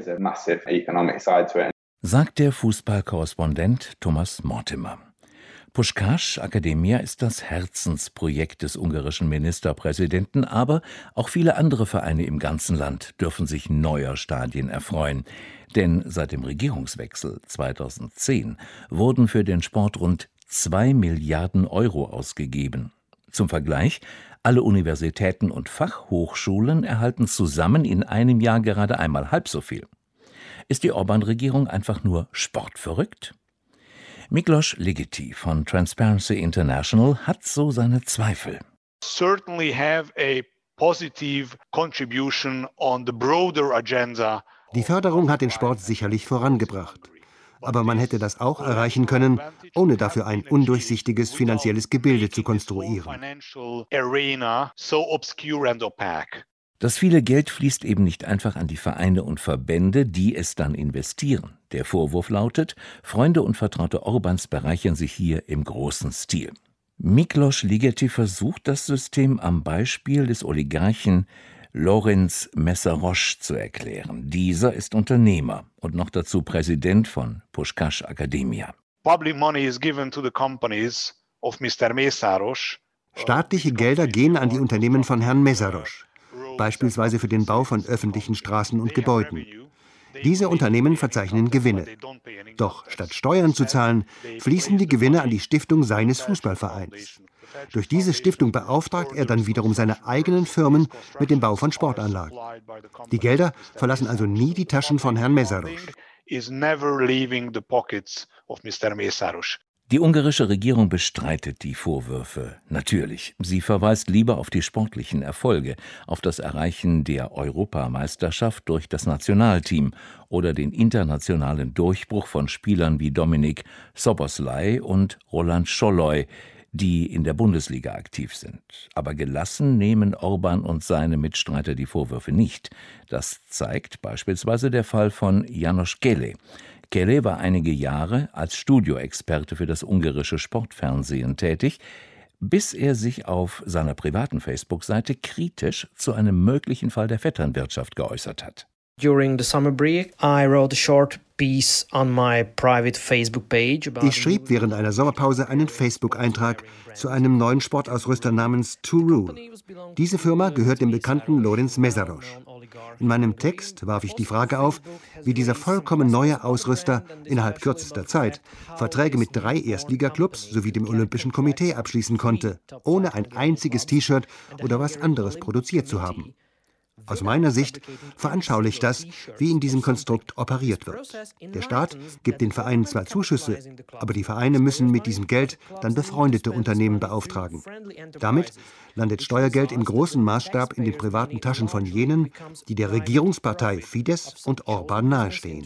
U: Sagt der Fußballkorrespondent Thomas Mortimer. Puskás Akademia ist das Herzensprojekt des ungarischen Ministerpräsidenten, aber auch viele andere Vereine im ganzen Land dürfen sich neuer Stadien erfreuen. Denn seit dem Regierungswechsel 2010 wurden für den Sport rund 2 Milliarden Euro ausgegeben. Zum Vergleich, alle Universitäten und Fachhochschulen erhalten zusammen in einem Jahr gerade einmal halb so viel. Ist die Orbán-Regierung einfach nur sportverrückt? Miklos Ligeti von Transparency International hat so seine Zweifel.
W: Certainly have a positive contribution on the broader agenda.
V: Die Förderung hat den Sport sicherlich vorangebracht. Aber man hätte das auch erreichen können, ohne dafür ein undurchsichtiges finanzielles Gebilde zu konstruieren.
U: Das viele Geld fließt eben nicht einfach an die Vereine und Verbände, die es dann investieren. Der Vorwurf lautet, Freunde und Vertraute Orbáns bereichern sich hier im großen Stil. Miklos Ligeti versucht, das System am Beispiel des Oligarchen Lorenz Meszaros zu erklären. Dieser ist Unternehmer und noch dazu Präsident von Puskás Akademia.
W: Public money is given to the companies of Mr. Meszaros.
V: Staatliche Gelder gehen an die Unternehmen von Herrn Meszaros, beispielsweise für den Bau von öffentlichen Straßen und Gebäuden. Diese Unternehmen verzeichnen Gewinne. Doch statt Steuern zu zahlen, fließen die Gewinne an die Stiftung seines Fußballvereins. Durch diese Stiftung beauftragt er dann wiederum seine eigenen Firmen mit dem Bau von Sportanlagen. Die Gelder verlassen also nie die Taschen von Herrn Meszaros.
U: Die ungarische Regierung bestreitet die Vorwürfe. Natürlich, sie verweist lieber auf die sportlichen Erfolge, auf das Erreichen der Europameisterschaft durch das Nationalteam oder den internationalen Durchbruch von Spielern wie Dominik Szoboszlai und Roland Scholloy, die in der Bundesliga aktiv sind. Aber gelassen nehmen Orbán und seine Mitstreiter die Vorwürfe nicht. Das zeigt beispielsweise der Fall von János Kele. Kele war einige Jahre als Studioexperte für das ungarische Sportfernsehen tätig. bis er sich auf seiner privaten Facebook-Seite kritisch zu einem möglichen Fall der Vetternwirtschaft geäußert hat.
A: During the summer break, I wrote a short piece on my private Facebook page.
V: Ich schrieb während einer Sommerpause einen Facebook-Eintrag zu einem neuen Sportausrüster namens Turu. Diese Firma gehört dem bekannten Lorenz Meszaros. In meinem Text warf ich die Frage auf, wie dieser vollkommen neue Ausrüster innerhalb kürzester Zeit Verträge mit 3 Erstligaklubs sowie dem Olympischen Komitee abschließen konnte, ohne ein einziges T-Shirt oder was anderes produziert zu haben. Aus meiner Sicht veranschaulicht das, wie in diesem Konstrukt operiert wird. Der Staat gibt den Vereinen zwar Zuschüsse, aber die Vereine müssen mit diesem Geld dann befreundete Unternehmen beauftragen. Damit landet Steuergeld im großen Maßstab in den privaten Taschen von jenen, die der Regierungspartei Fidesz und Orban nahestehen.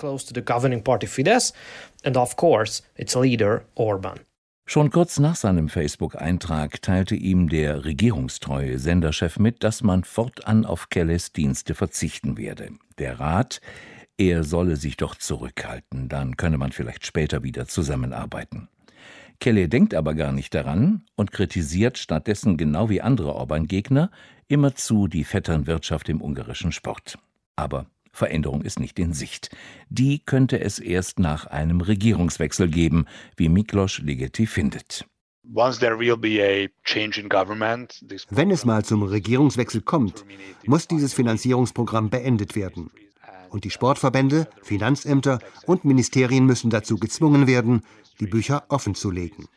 U: Schon kurz nach seinem Facebook-Eintrag teilte ihm der regierungstreue Senderchef mit, dass man fortan auf Kelles Dienste verzichten werde. Der Rat, er solle sich doch zurückhalten, dann könne man vielleicht später wieder zusammenarbeiten. Kelle denkt aber gar nicht daran und kritisiert stattdessen genau wie andere Orban-Gegner immerzu die Vetternwirtschaft im ungarischen Sport. Aber Veränderung ist nicht in Sicht. Die könnte es erst nach einem Regierungswechsel geben, wie Miklos Ligeti findet.
V: Wenn es mal zum Regierungswechsel kommt, muss dieses Finanzierungsprogramm beendet werden. Und die Sportverbände, Finanzämter und Ministerien müssen dazu gezwungen werden, die Bücher offenzulegen.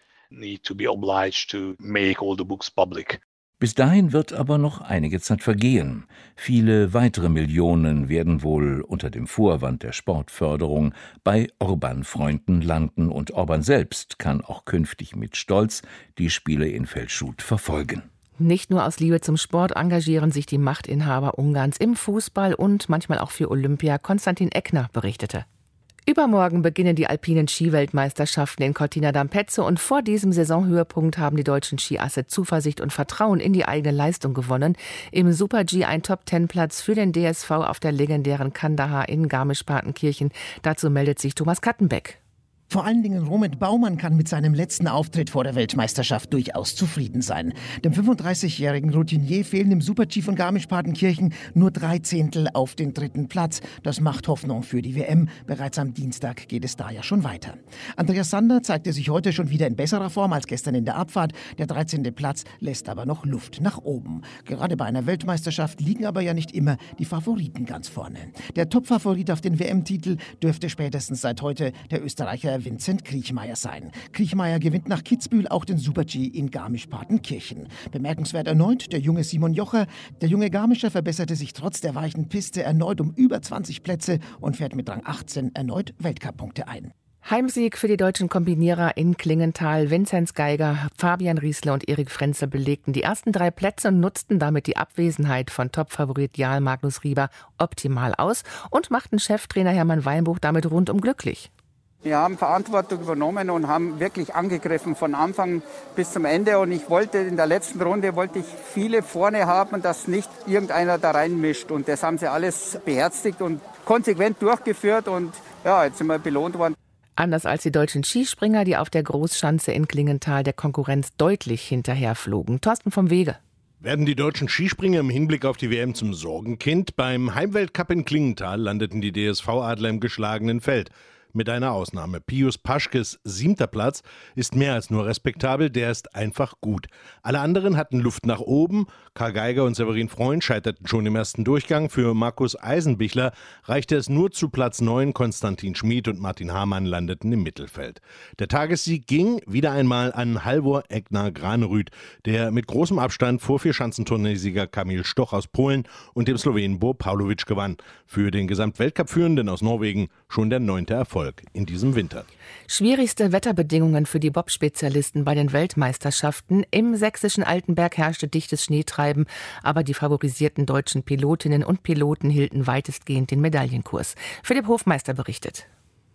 U: Bis dahin wird aber noch einige Zeit vergehen. Viele weitere Millionen werden wohl unter dem Vorwand der Sportförderung bei Orban-Freunden landen und Orban selbst kann auch künftig mit Stolz die Spiele in Feldschut verfolgen.
B: Nicht nur aus Liebe zum Sport engagieren sich die Machtinhaber Ungarns im Fußball und manchmal auch für Olympia. Konstantin Eckner berichtete. Übermorgen beginnen die alpinen Skiweltmeisterschaften in Cortina d'Ampezzo und vor diesem Saisonhöhepunkt haben die deutschen Skiasse Zuversicht und Vertrauen in die eigene Leistung gewonnen. Im Super-G ein Top-10-Platz für den DSV auf der legendären Kandahar in Garmisch-Partenkirchen. Dazu meldet sich Thomas Kattenbeck.
C: Vor allen Dingen Romet Baumann kann mit seinem letzten Auftritt vor der Weltmeisterschaft durchaus zufrieden sein. Dem 35-jährigen Routinier fehlen im Super-G von Garmisch-Partenkirchen nur 3 Zehntel auf den 3. Platz. Das macht Hoffnung für die WM. Bereits am Dienstag geht es da ja schon weiter. Andreas Sander zeigte sich heute schon wieder in besserer Form als gestern in der Abfahrt. Der 13. Platz lässt aber noch Luft nach oben. Gerade bei einer Weltmeisterschaft liegen aber ja nicht immer die Favoriten ganz vorne. Der Top-Favorit auf den WM-Titel dürfte spätestens seit heute der Österreicher Vincent Kriechmayr sein. Kriechmayr gewinnt nach Kitzbühel auch den Super-G in Garmisch-Partenkirchen. Bemerkenswert erneut der junge Simon Jocher. Der junge Garmischer verbesserte sich trotz der weichen Piste erneut um über 20 Plätze und fährt mit Rang 18 erneut Weltcup-Punkte ein.
B: Heimsieg für die deutschen Kombinierer in Klingenthal. Vinzenz Geiger, Fabian Riesler und Erik Frenzel belegten die ersten 3 Plätze und nutzten damit die Abwesenheit von Topfavorit Jarl Magnus Rieber optimal aus und machten Cheftrainer Hermann Weinbuch damit rundum glücklich.
D: Wir haben Verantwortung übernommen und haben wirklich angegriffen von Anfang bis zum Ende. Und ich wollte in der letzten Runde viele vorne haben, dass nicht irgendeiner da reinmischt. Und das haben sie alles beherzigt und konsequent durchgeführt. Und ja, jetzt sind wir belohnt worden.
B: Anders als die deutschen Skispringer, die auf der Großschanze in Klingenthal der Konkurrenz deutlich hinterherflogen. Thorsten vom Wege.
X: Werden die deutschen Skispringer im Hinblick auf die WM zum Sorgenkind? Beim Heimweltcup in Klingenthal landeten die DSV-Adler im geschlagenen Feld. Mit einer Ausnahme. Pius Paschkes 7. Platz ist mehr als nur respektabel, der ist einfach gut. Alle anderen hatten Luft nach oben. Karl Geiger und Severin Freund scheiterten schon im ersten Durchgang. Für Markus Eisenbichler reichte es nur zu Platz 9. Konstantin Schmid und Martin Hamann landeten im Mittelfeld. Der Tagessieg ging wieder einmal an Halvor Egner Granerüth, der mit großem Abstand vor Vierschanzenturniersieger Kamil Stoch aus Polen und dem Slowenen Bo Pavlovic gewann. Für den Gesamtweltcup-Führenden aus Norwegen schon der 9. Erfolg in diesem Winter.
B: Schwierigste Wetterbedingungen für die Bob-Spezialisten bei den Weltmeisterschaften. Im sächsischen Altenberg herrschte dichtes Schneetreiben, aber die favorisierten deutschen Pilotinnen und Piloten hielten weitestgehend den Medaillenkurs. Philipp Hofmeister berichtet.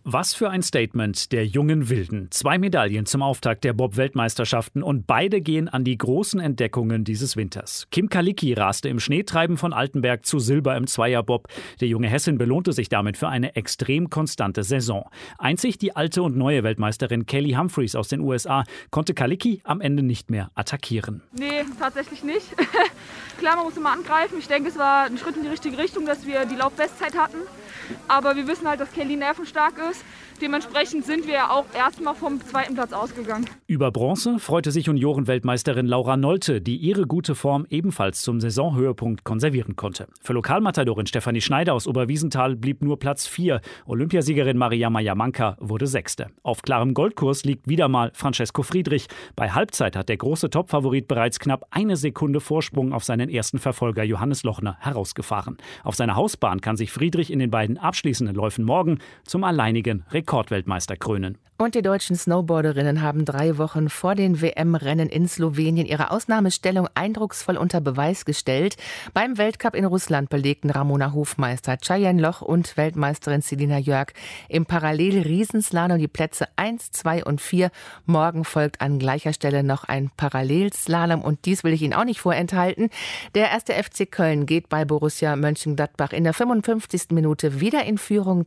E: Was für ein Statement der jungen Wilden. 2 Medaillen zum Auftakt der Bob-Weltmeisterschaften und beide gehen an die großen Entdeckungen dieses Winters. Kim Kalicki raste im Schneetreiben von Altenberg zu Silber im Zweierbob. Der junge Hessin belohnte sich damit für eine extrem konstante Saison. Einzig die alte und neue Weltmeisterin Kelly Humphreys aus den USA konnte Kalicki am Ende nicht mehr attackieren.
F: Nee, tatsächlich nicht. Klar, man muss immer angreifen. Ich denke, es war ein Schritt in die richtige Richtung, dass wir die Laufbestzeit hatten. Aber wir wissen halt, dass Kelly nervenstark ist. Dementsprechend sind wir ja auch erstmal vom 2. Platz ausgegangen.
E: Über Bronze freute sich Juniorenweltmeisterin Laura Nolte, die ihre gute Form ebenfalls zum Saisonhöhepunkt konservieren konnte. Für Lokalmatadorin Stefanie Schneider aus Oberwiesenthal blieb nur Platz 4. Olympiasiegerin Mariama Jamanka wurde 6. Auf klarem Goldkurs liegt wieder mal Francesco Friedrich. Bei Halbzeit hat der große Topfavorit bereits knapp 1 Sekunde Vorsprung auf seinen ersten Verfolger Johannes Lochner herausgefahren. Auf seiner Hausbahn kann sich Friedrich in den beiden abschließenden Läufen morgen zum alleinigen Rekordweltmeister krönen.
B: Und die deutschen Snowboarderinnen haben 3 Wochen vor den WM-Rennen in Slowenien ihre Ausnahmestellung eindrucksvoll unter Beweis gestellt. Beim Weltcup in Russland belegten Ramona Hofmeister, Cheyenne Loch und Weltmeisterin Selina Jörg im Parallel-Riesenslalom die Plätze 1, 2 und 4. Morgen folgt an gleicher Stelle noch ein Parallelslalom und dies will ich Ihnen auch nicht vorenthalten. Der 1. FC Köln geht bei Borussia Mönchengladbach in der 55. Minute wieder in Führung.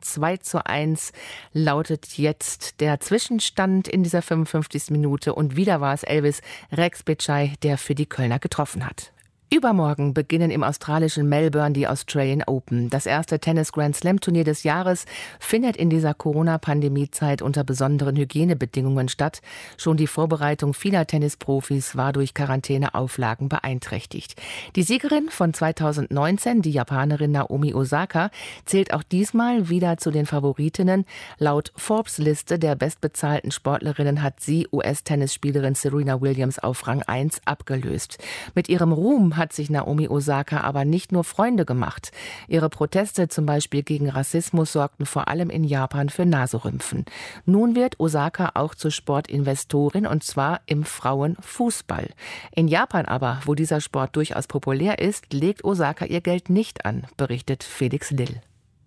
B: 2:1 lautet jetzt der Zwischenstand in dieser 55. Minute und wieder war es Elvis Rexbitschei, der für die Kölner getroffen hat. Übermorgen beginnen im australischen Melbourne die Australian Open. Das erste Tennis-Grand-Slam-Turnier des Jahres findet in dieser Corona-Pandemie-Zeit unter besonderen Hygienebedingungen statt. Schon die Vorbereitung vieler Tennisprofis war durch Quarantäneauflagen beeinträchtigt. Die Siegerin von 2019, die Japanerin Naomi Osaka, zählt auch diesmal wieder zu den Favoritinnen. Laut Forbes-Liste der bestbezahlten Sportlerinnen hat sie US-Tennisspielerin Serena Williams auf Rang 1 abgelöst. Mit ihrem Ruhm hat sich Naomi Osaka aber nicht nur Freunde gemacht. Ihre Proteste zum Beispiel gegen Rassismus sorgten vor allem in Japan für Naserümpfen. Nun wird Osaka auch zur Sportinvestorin und zwar im Frauenfußball. In Japan aber, wo dieser Sport durchaus populär ist, legt Osaka ihr Geld nicht an, berichtet Felix Lill.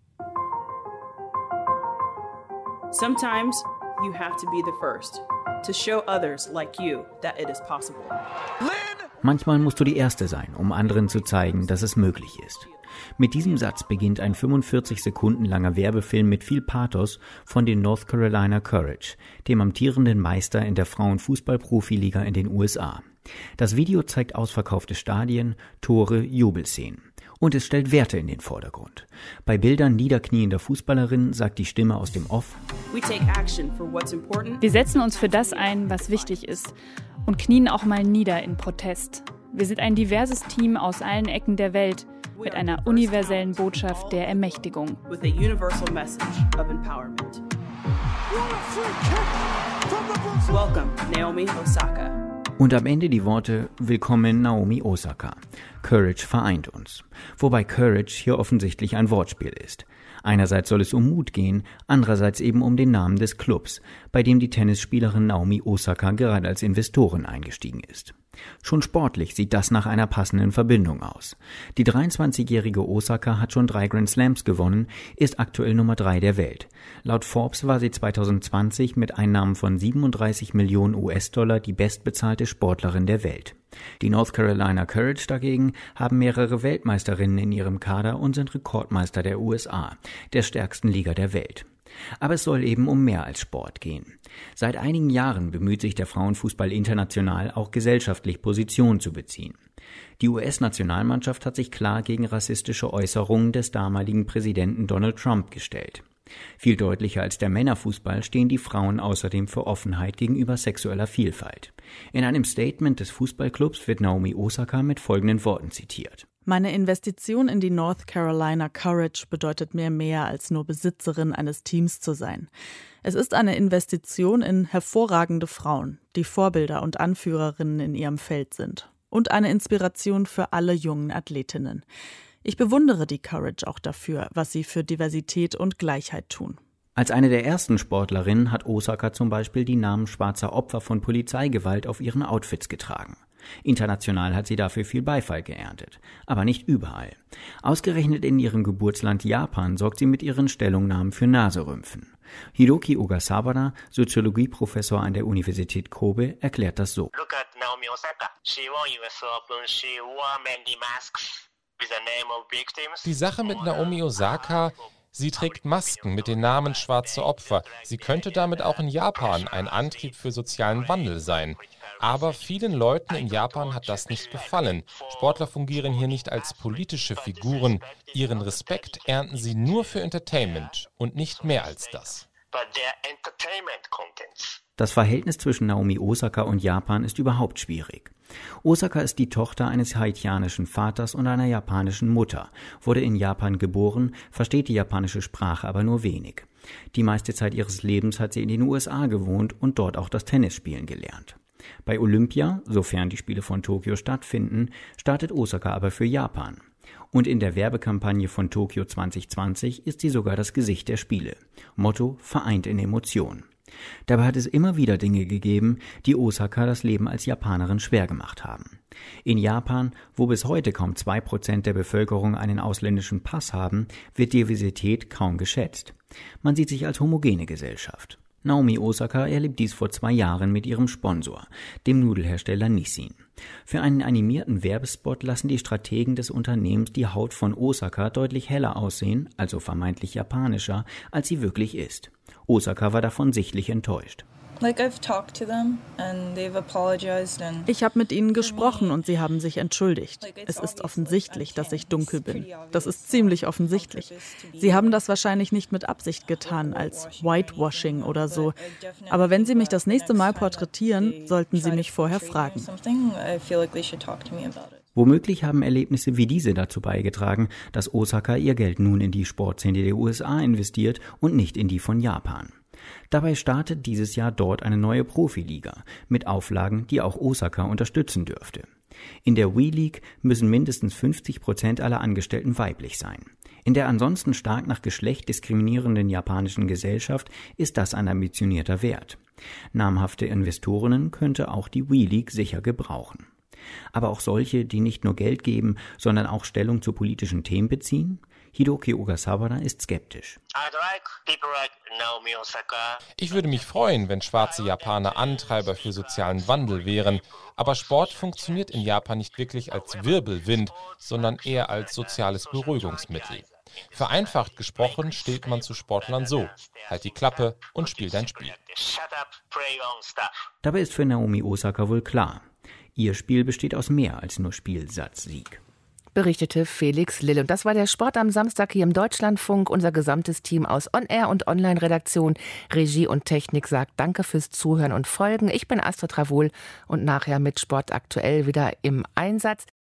G: Sometimes you have to be the first to show others like you that it is possible.
H: Manchmal musst du die Erste sein, um anderen zu zeigen, dass es möglich ist. Mit diesem Satz beginnt ein 45 Sekunden langer Werbefilm mit viel Pathos von den North Carolina Courage, dem amtierenden Meister in der Frauenfußball-Profiliga in den USA. Das Video zeigt ausverkaufte Stadien, Tore, Jubelszenen. Und es stellt Werte in den Vordergrund. Bei Bildern niederkniender Fußballerinnen sagt die Stimme aus dem Off:
Y: Wir setzen uns für das ein, was wichtig ist und knien auch mal nieder in Protest. Wir sind ein diverses Team aus allen Ecken der Welt mit einer universellen Botschaft der Ermächtigung.
G: Welcome, Naomi Osaka.
H: Und am Ende die Worte: Willkommen, Naomi Osaka. Courage vereint uns. Wobei Courage hier offensichtlich ein Wortspiel ist. Einerseits soll es um Mut gehen, andererseits eben um den Namen des Clubs, bei dem die Tennisspielerin Naomi Osaka gerade als Investorin eingestiegen ist. Schon sportlich sieht das nach einer passenden Verbindung aus. Die 23-jährige Osaka hat schon 3 Grand Slams gewonnen, ist aktuell Nummer 3 der Welt. Laut Forbes war sie 2020 mit Einnahmen von 37 Millionen US-Dollar die bestbezahlte Sportlerin der Welt. Die North Carolina Courage dagegen haben mehrere Weltmeisterinnen in ihrem Kader und sind Rekordmeister der USA, der stärksten Liga der Welt. Aber es soll eben um mehr als Sport gehen. Seit einigen Jahren bemüht sich der Frauenfußball international auch gesellschaftlich Position zu beziehen. Die US-Nationalmannschaft hat sich klar gegen rassistische Äußerungen des damaligen Präsidenten Donald Trump gestellt. Viel deutlicher als der Männerfußball stehen die Frauen außerdem für Offenheit gegenüber sexueller Vielfalt. In einem Statement des Fußballclubs wird Naomi Osaka mit folgenden Worten zitiert:
Z: Meine Investition in die North Carolina Courage bedeutet mir mehr als nur Besitzerin eines Teams zu sein. Es ist eine Investition in hervorragende Frauen, die Vorbilder und Anführerinnen in ihrem Feld sind. Und eine Inspiration für alle jungen Athletinnen. Ich bewundere die Courage auch dafür, was sie für Diversität und Gleichheit tun.
H: Als eine der ersten Sportlerinnen hat Osaka zum Beispiel die Namen schwarzer Opfer von Polizeigewalt auf ihren Outfits getragen. International hat sie dafür viel Beifall geerntet, aber nicht überall. Ausgerechnet in ihrem Geburtsland Japan sorgt sie mit ihren Stellungnahmen für Naserümpfen. Hiroki Ogasawara, Soziologieprofessor an der Universität Kobe, erklärt das so.
I: Look at Naomi Osaka. She won US Open. She wore many masks with the name of victims.
J: Die Sache mit Naomi Osaka, sie trägt Masken mit den Namen schwarze Opfer. Sie könnte damit auch in Japan ein Antrieb für sozialen Wandel sein. Aber vielen Leuten in Japan hat das nicht gefallen. Sportler fungieren hier nicht als politische Figuren. Ihren Respekt ernten sie nur für Entertainment und nicht mehr als das.
H: Das Verhältnis zwischen Naomi Osaka und Japan ist überhaupt schwierig. Osaka ist die Tochter eines haitianischen Vaters und einer japanischen Mutter, wurde in Japan geboren, versteht die japanische Sprache aber nur wenig. Die meiste Zeit ihres Lebens hat sie in den USA gewohnt und dort auch das Tennisspielen gelernt. Bei Olympia, sofern die Spiele von Tokio stattfinden, startet Osaka aber für Japan. Und in der Werbekampagne von Tokio 2020 ist sie sogar das Gesicht der Spiele. Motto: vereint in Emotion. Dabei hat es immer wieder Dinge gegeben, die Osaka das Leben als Japanerin schwer gemacht haben. In Japan, wo bis heute kaum 2% der Bevölkerung einen ausländischen Pass haben, wird Diversität kaum geschätzt. Man sieht sich als homogene Gesellschaft. Naomi Osaka erlebt dies vor 2 Jahren mit ihrem Sponsor, dem Nudelhersteller Nissin. Für einen animierten Werbespot lassen die Strategen des Unternehmens die Haut von Osaka deutlich heller aussehen, also vermeintlich japanischer, als sie wirklich ist. Osaka war davon sichtlich enttäuscht.
Z: Ich habe mit ihnen gesprochen und sie haben sich entschuldigt. Es ist offensichtlich, dass ich dunkel bin. Das ist ziemlich offensichtlich. Sie haben das wahrscheinlich nicht mit Absicht getan, als Whitewashing oder so. Aber wenn Sie mich das nächste Mal porträtieren, sollten Sie mich vorher fragen.
H: Womöglich haben Erlebnisse wie diese dazu beigetragen, dass Osaka ihr Geld nun in die Sportszene der USA investiert und nicht in die von Japan. Dabei startet dieses Jahr dort eine neue Profiliga mit Auflagen, die auch Osaka unterstützen dürfte. In der WE-League müssen mindestens 50% aller Angestellten weiblich sein. In der ansonsten stark nach Geschlecht diskriminierenden japanischen Gesellschaft ist das ein ambitionierter Wert. Namhafte Investorinnen könnte auch die WE-League sicher gebrauchen. Aber auch solche, die nicht nur Geld geben, sondern auch Stellung zu politischen Themen beziehen? Hiroki Ogasawara ist skeptisch.
J: Ich würde mich freuen, wenn schwarze Japaner Antreiber für sozialen Wandel wären. Aber Sport funktioniert in Japan nicht wirklich als Wirbelwind, sondern eher als soziales Beruhigungsmittel. Vereinfacht gesprochen steht man zu Sportlern so: Halt die Klappe und spiel dein Spiel.
H: Dabei ist für Naomi Osaka wohl klar: Ihr Spiel besteht aus mehr als nur Spiel, Satz, Sieg.
B: Berichtete Felix Lill. Und das war der Sport am Samstag hier im Deutschlandfunk. Unser gesamtes Team aus On-Air- und Online-Redaktion, Regie und Technik sagt Danke fürs Zuhören und Folgen. Ich bin Astrid Travol und nachher mit Sport aktuell wieder im Einsatz.